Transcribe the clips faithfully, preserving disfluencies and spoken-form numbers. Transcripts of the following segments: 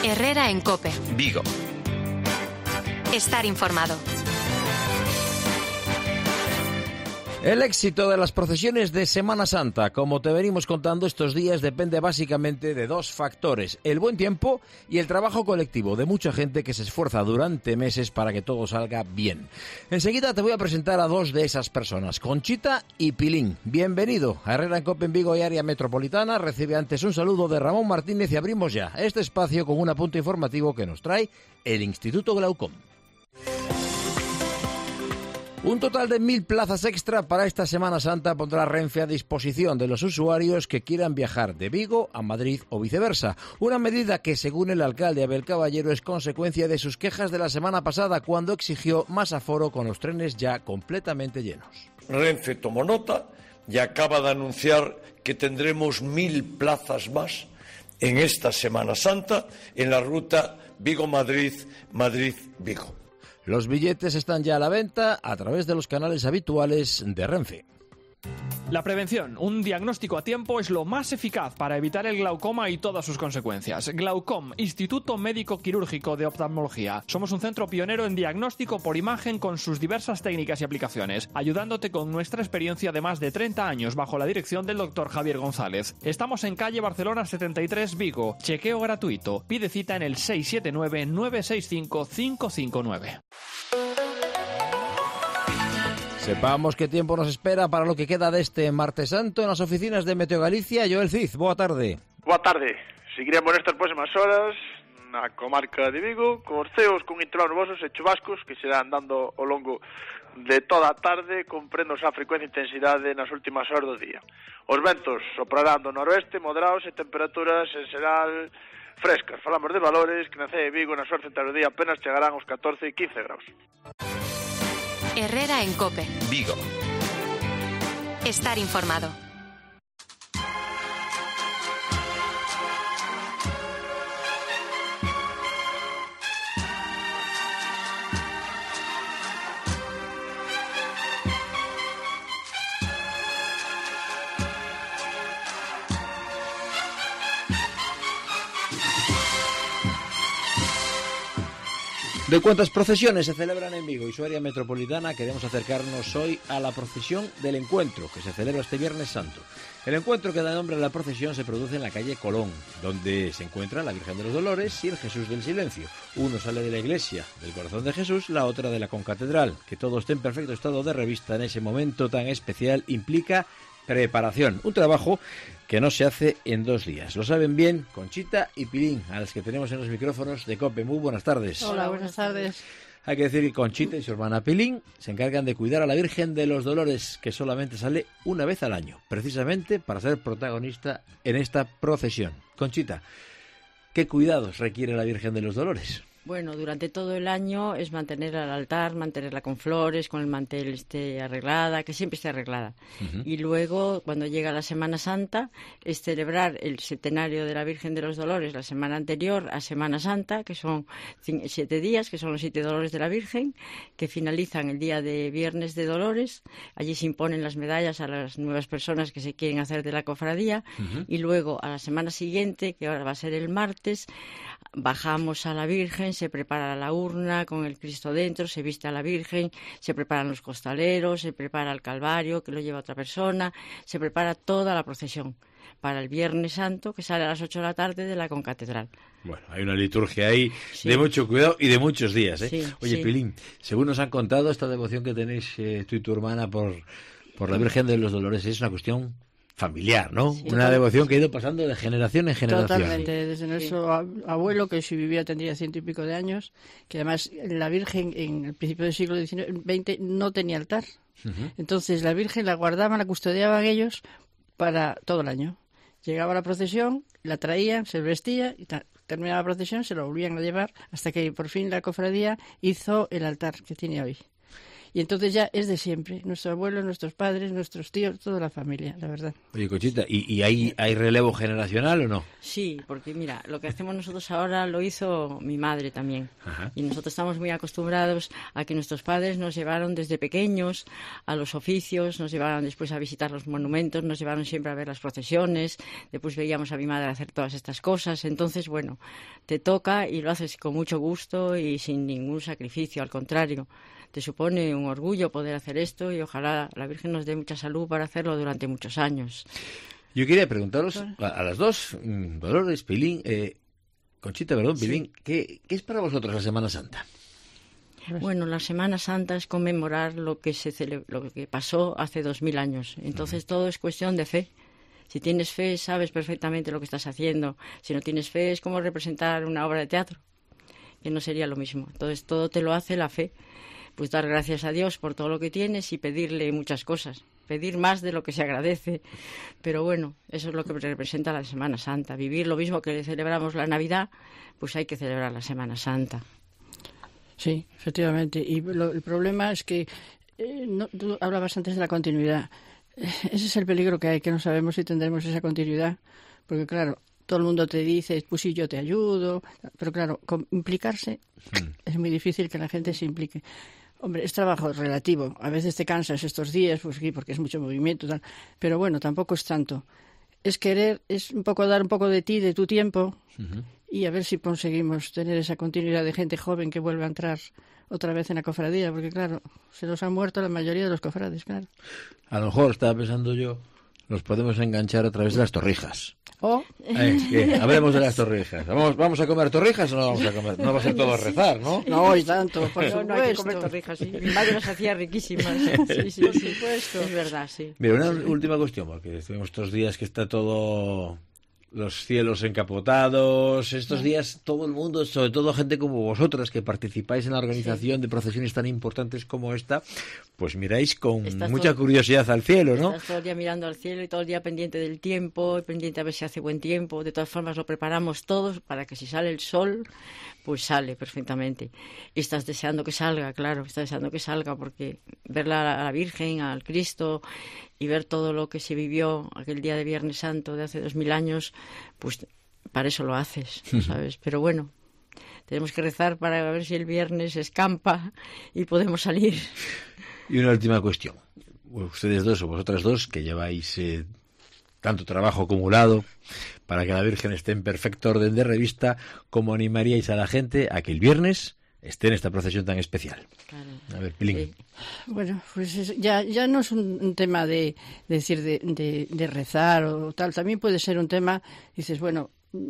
Herrera en COPE. Vigo. Estar informado. El éxito de las procesiones de Semana Santa, como te venimos contando estos días, depende básicamente de dos factores: el buen tiempo y el trabajo colectivo de mucha gente que se esfuerza durante meses para que todo salga bien. Enseguida te voy a presentar a dos de esas personas, Conchita y Pilín. Bienvenido a Herrera en COPE en Vigo y área metropolitana. Recibe antes un saludo de Ramón Martínez y abrimos ya este espacio con un apunte informativo que nos trae el Instituto Glaucom. Un total de mil plazas extra para esta Semana Santa pondrá Renfe a disposición de los usuarios que quieran viajar de Vigo a Madrid o viceversa. Una medida que, según el alcalde Abel Caballero, es consecuencia de sus quejas de la semana pasada, cuando exigió más aforo con los trenes ya completamente llenos. Renfe tomó nota y acaba de anunciar que tendremos mil plazas más en esta Semana Santa en la ruta Vigo-Madrid, Madrid-Vigo. Los billetes están ya a la venta a través de los canales habituales de Renfe. La prevención, un diagnóstico a tiempo, es lo más eficaz para evitar el glaucoma y todas sus consecuencias. Glaucom, Instituto Médico Quirúrgico de Oftalmología. Somos un centro pionero en diagnóstico por imagen con sus diversas técnicas y aplicaciones, ayudándote con nuestra experiencia de más de treinta años bajo la dirección del doctor Javier González. Estamos en calle Barcelona setenta y tres, Vigo. Chequeo gratuito. Pide cita en el seis siete nueve, nueve seis cinco, cinco cinco nueve. Sepamos qué tiempo nos espera para lo que queda de este Martes Santo en las oficinas de Meteo Galicia. Joel Cid, boa tarde. Boa tarde. Seguiremos nestas próximas horas na comarca de Vigo, con ceos con intervalos nubosos e chubascos que se irán dando ao longo de toda a tarde, compréndose a frecuencia e intensidade nas últimas horas do día. Os ventos soprarán do noroeste, moderados, e temperaturas en xeral frescas. Falamos de valores que na cea de Vigo nas horas centrais do día apenas chegarán aos catorce e quince graus. Herrera en COPE. Vigo. Estar informado. De cuántas procesiones se celebran en Vigo y su área metropolitana, queremos acercarnos hoy a la procesión del Encuentro, que se celebra este Viernes Santo. El encuentro que da nombre a la procesión se produce en la calle Colón, donde se encuentra la Virgen de los Dolores y el Jesús del Silencio. Uno sale de la iglesia del Corazón de Jesús, la otra de la concatedral. Que todo esté en perfecto estado de revista en ese momento tan especial implica preparación, un trabajo que no se hace en dos días. Lo saben bien Conchita y Pilín, a las que tenemos en los micrófonos de COPE. Muy buenas tardes. Hola, buenas tardes. Hay que decir que Conchita y su hermana Pilín se encargan de cuidar a la Virgen de los Dolores, que solamente sale una vez al año, precisamente para ser protagonista en esta procesión. Conchita, ¿qué cuidados requiere la Virgen de los Dolores? Bueno, durante todo el año es mantener al altar, mantenerla con flores, con el mantel esté arreglada, que siempre esté arreglada. Uh-huh. Y luego, cuando llega la Semana Santa, es celebrar el centenario de la Virgen de los Dolores la semana anterior a Semana Santa, que son siete días, que son los siete dolores de la Virgen, que finalizan el día de Viernes de Dolores. Allí se imponen las medallas a las nuevas personas que se quieren hacer de la cofradía. Uh-huh. Y luego, a la semana siguiente, que ahora va a ser el martes, bajamos a la Virgen, se prepara la urna con el Cristo dentro, se viste a la Virgen, se preparan los costaleros, se prepara el Calvario, que lo lleva otra persona, se prepara toda la procesión para el Viernes Santo, que sale a las ocho de la tarde de la concatedral. Bueno, hay una liturgia ahí sí. de mucho cuidado y de muchos días, ¿eh? Sí, Oye, sí. Pilín, según nos han contado, esta devoción que tenéis eh, tú y tu hermana por, por la Virgen de los Dolores es una cuestión familiar, ¿no? Sí, una devoción que ha ido pasando de generación en generación. Totalmente, desde nuestro sí. abuelo, que si vivía tendría ciento y pico de años, que además la Virgen en el principio del siglo veinte no tenía altar. Uh-huh. Entonces la Virgen la guardaban, la custodiaban ellos para todo el año. Llegaba la procesión, la traían, se vestía y ta- terminaba la procesión, se lo volvían a llevar hasta que por fin la cofradía hizo el altar que tiene hoy. Y entonces ya es de siempre. Nuestro abuelo, nuestros padres, nuestros tíos, toda la familia, la verdad. Oye, Conchita, ¿y, y hay, hay relevo generacional o no? Sí, porque mira, lo que hacemos nosotros ahora lo hizo mi madre también. Ajá. Y nosotros estamos muy acostumbrados a que nuestros padres nos llevaron desde pequeños a los oficios, nos llevaron después a visitar los monumentos, nos llevaron siempre a ver las procesiones, después veíamos a mi madre hacer todas estas cosas. Entonces, bueno, te toca y lo haces con mucho gusto y sin ningún sacrificio, al contrario. Te supone un orgullo poder hacer esto y ojalá la Virgen nos dé mucha salud para hacerlo durante muchos años. Yo quería preguntaros a, a las dos, Dolores, Pilín, eh, Conchita, perdón, Pilín, sí. ¿qué, ¿qué es para vosotros la Semana Santa? Bueno, la Semana Santa es conmemorar lo que se cele- lo que pasó hace dos mil años. Entonces, uh-huh. todo es cuestión de fe. Si tienes fe, sabes perfectamente lo que estás haciendo. Si no tienes fe, es como representar una obra de teatro, que no sería lo mismo. Entonces, todo te lo hace la fe. Pues dar gracias a Dios por todo lo que tienes y pedirle muchas cosas. Pedir más de lo que se agradece. Pero bueno, eso es lo que representa la Semana Santa. Vivir lo mismo que celebramos la Navidad, pues hay que celebrar la Semana Santa. Sí, efectivamente. Y lo, el problema es que eh, no, tú hablabas antes de la continuidad. Eh, ese es el peligro que hay, que no sabemos si tendremos esa continuidad. Porque claro, todo el mundo te dice, pues sí, yo te ayudo. Pero claro, con implicarse hmm. es muy difícil que la gente se implique. Hombre, es trabajo relativo. A veces te cansas estos días, pues sí, porque es mucho movimiento, tal. Pero bueno, tampoco es tanto. Es querer, es un poco dar un poco de ti, de tu tiempo, uh-huh. y a ver si conseguimos tener esa continuidad de gente joven que vuelva a entrar otra vez en la cofradía, porque claro, se nos han muerto la mayoría de los cofrades, claro. A lo mejor, estaba pensando yo, nos podemos enganchar a través de las torrijas. Oh. Eh, eh, hablemos de las torrijas. ¿Vamos, ¿Vamos a comer torrijas o no vamos a comer? No va a ser todo a rezar, ¿no? No, y tanto, por no, no hay que comer torrijas, sí. Mi madre las hacía riquísimas. Sí, sí, por supuesto. Es verdad, sí. Mira, una última cuestión, porque estuvimos estos días que está todo... los cielos encapotados, estos días todo el mundo, sobre todo gente como vosotras que participáis en la organización sí. de procesiones tan importantes como esta, pues miráis con estás mucha todo, curiosidad al cielo, ¿no? Estás todo el día mirando al cielo y todo el día pendiente del tiempo, pendiente a ver si hace buen tiempo. De todas formas lo preparamos todos para que si sale el sol, pues sale perfectamente. Y estás deseando que salga, claro, estás deseando que salga porque ver a la Virgen, al Cristo y ver todo lo que se vivió aquel día de Viernes Santo de hace dos mil años, pues para eso lo haces, ¿sabes? Pero bueno, tenemos que rezar para ver si el viernes escampa y podemos salir. Y una última cuestión. Ustedes dos o vosotras dos, que lleváis eh, tanto trabajo acumulado para que la Virgen esté en perfecto orden de revista, ¿cómo animaríais a la gente a que el viernes esté en esta procesión tan especial? Claro. A ver, Pilín. Sí. Bueno, pues es, ya, ya no es un, un tema de, de decir de, de, de rezar o tal, también puede ser un tema, dices, bueno,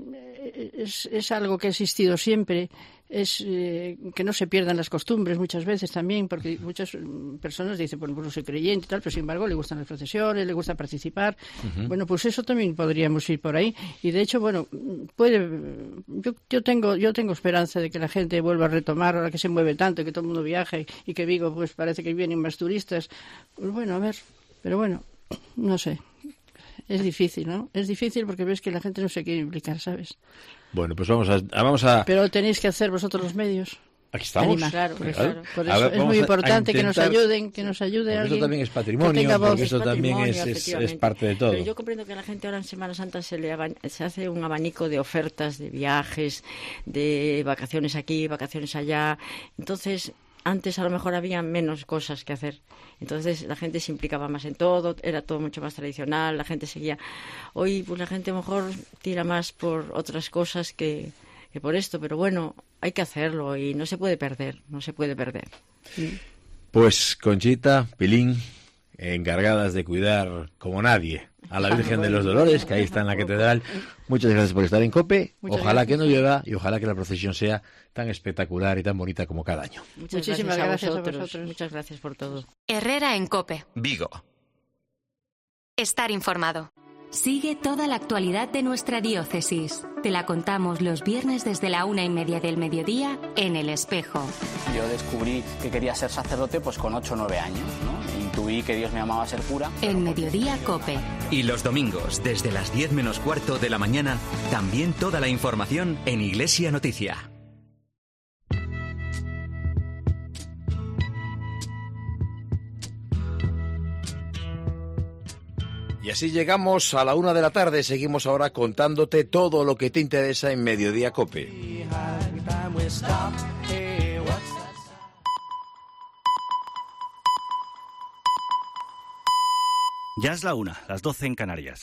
es, es algo que ha existido siempre, es eh, que no se pierdan las costumbres muchas veces también, porque muchas personas dicen, bueno, pues no soy creyente y tal, pero sin embargo le gustan las procesiones, le gusta participar. Uh-huh. Bueno, pues eso también podríamos ir por ahí. Y de hecho, bueno, puede, yo, yo tengo yo tengo esperanza de que la gente vuelva a retomar, ahora que se mueve tanto, que todo el mundo viaje y que Vigo, pues parece que vienen más turistas. Pues bueno, a ver, pero bueno, no sé. Es difícil, ¿no? Es difícil porque ves que la gente no se quiere implicar, ¿sabes? Bueno, pues vamos a... vamos a... Pero tenéis que hacer vosotros los medios. Aquí estamos. Claro, pues, claro. Por eso ver, es muy importante intentar... que nos ayuden, que nos ayude alguien. Esto también es patrimonio, porque esto también es, es, es parte de todo. Pero yo comprendo que a la gente ahora en Semana Santa se le aban... se hace un abanico de ofertas, de viajes, de vacaciones aquí, vacaciones allá. Entonces... antes a lo mejor había menos cosas que hacer. Entonces la gente se implicaba más en todo, era todo mucho más tradicional, la gente seguía. Hoy pues la gente a lo mejor tira más por otras cosas que, que por esto, pero bueno, hay que hacerlo y no se puede perder, no se puede perder. Sí. Pues Conchita, Pilín, encargadas de cuidar como nadie a la Virgen de los Dolores, que ahí está en la catedral. Muchas gracias por estar en COPE. Muchas ojalá gracias. Que no llueva y ojalá que la procesión sea tan espectacular y tan bonita como cada año. Muchas Muchísimas gracias a vosotros. a vosotros. Muchas gracias por todo. Herrera en COPE. Vigo. Estar informado. Sigue toda la actualidad de nuestra diócesis. Te la contamos los viernes desde la una y media del mediodía en El Espejo. Yo descubrí que quería ser sacerdote pues con ocho o nueve años, ¿no? Intuí que Dios me llamaba a ser cura. En Mediodía COPE. Y los domingos, desde las diez menos cuarto de la mañana, también toda la información en Iglesia Noticia. Y así llegamos a la una de la tarde. Seguimos ahora contándote todo lo que te interesa en Mediodía COPE. Ya es la una, las doce en Canarias.